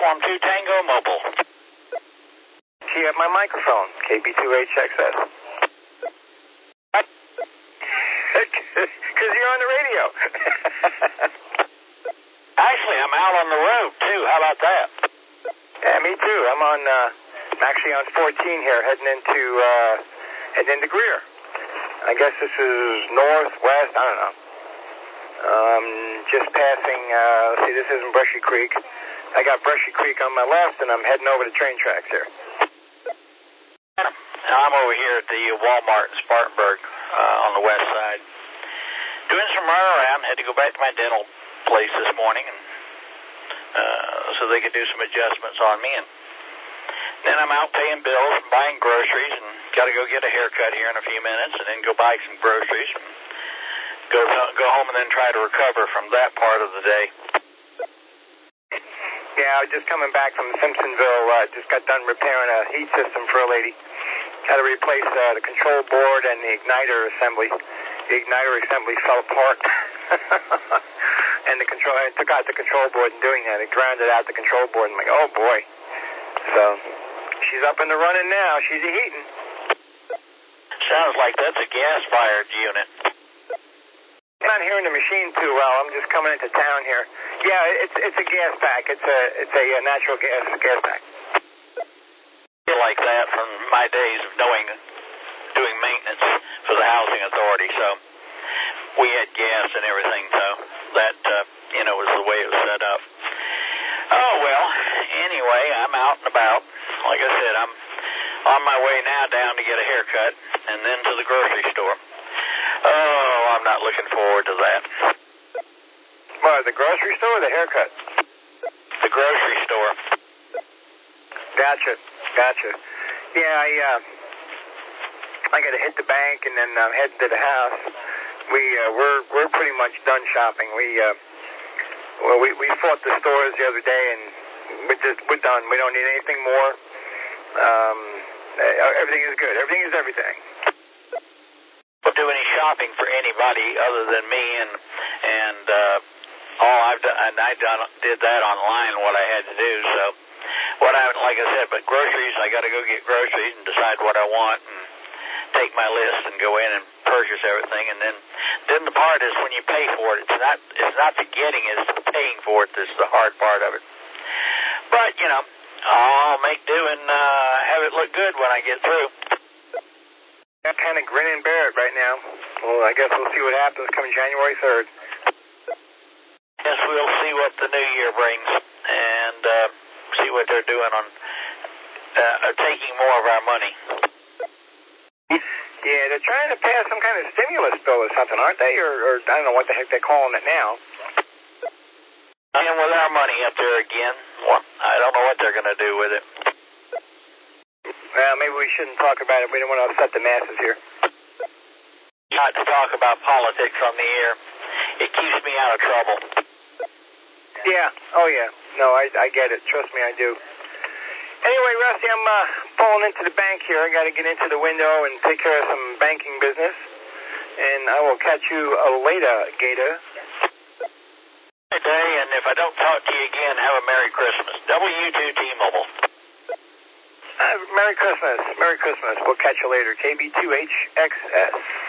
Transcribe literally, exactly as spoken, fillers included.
Platform two Tango Mobile. Do you have my microphone, K B two H X S? Because you're on the radio. Actually, I'm out on the road, too. How about that? Yeah, me too. I'm on, uh, actually on fourteen here, heading into, uh, heading into Greer. I guess this is northwest, I don't know. Um, just passing, uh, let's see, this isn't Brushy Creek. I got Brushy Creek on my left, and I'm heading over the train tracks here. I'm over here at the Walmart in Spartanburg, uh, on the west side. Doing some run around, had to go back to my dental place this morning, and uh, so they could do some adjustments on me. And then I'm out paying bills and buying groceries, and got to go get a haircut here in a few minutes, and then go buy some groceries, and go go home, and then try to recover from that part of the day. Yeah, I was just coming back from Simpsonville. Uh, just got done repairing a heat system for a lady. Had to replace uh, the control board and the igniter assembly. The igniter assembly fell apart. And the control, I took out the control board in doing that. It grounded out the control board. I'm like, oh boy. So she's up and running now. She's a heating. Sounds like that's a gas-fired unit. I'm not hearing the machine too well. I'm just coming into town here. Yeah, it's it's a gas pack. It's a it's a, a natural gas gas pack. I feel like that from my days of knowing, doing maintenance for the housing authority. So we had gas and everything. So that uh, you know was the way it was set up. Oh well. Anyway, I'm out and about. Like I said, I'm on my way now down to get a haircut and then to the grocery store. Oh, I'm not looking forward to that. Well, the grocery store or the haircut? The grocery store. Gotcha, gotcha. Yeah, I uh, I got to hit the bank and then I'm uh, heading to the house. We uh, we're we're pretty much done shopping. We uh, well we we fought the stores the other day and we're just we're done. We don't need anything more. Um, everything is good. Everything is everything. Do any shopping for anybody other than me, and and uh, all I've done, and I done did that online. What I had to do, so what I like I said, but groceries, I got to go get groceries and decide what I want, and take my list and go in and purchase everything, and then then the part is when you pay for it. It's not it's not the getting, it's the paying for it that's the hard part of it. But you know, I'll make do and uh, have it look good when I get through. I'm kind of grin and bear it right now. Well, I guess we'll see what happens coming January third. Yes, we'll see what the new year brings and uh, see what they're doing on uh, taking more of our money. Yeah, they're trying to pass some kind of stimulus bill or something, aren't they? Or, or I don't know what the heck they're calling it now. And with our money up there again, well, I don't know what they're going to do with it. Well, maybe we shouldn't talk about it. We don't want to upset the masses here. Not to talk about politics on the air. It keeps me out of trouble. Yeah. Oh, yeah. No, I, I get it. Trust me, I do. Anyway, Rusty, I'm uh, pulling into the bank here. I got to get into the window and take care of some banking business. And I will catch you uh, later, Gator. Good day, and if I don't talk to you again, have a Merry Christmas. W two T-Mobile. Uh, Merry Christmas. Merry Christmas. We'll catch you later. K B two H X S.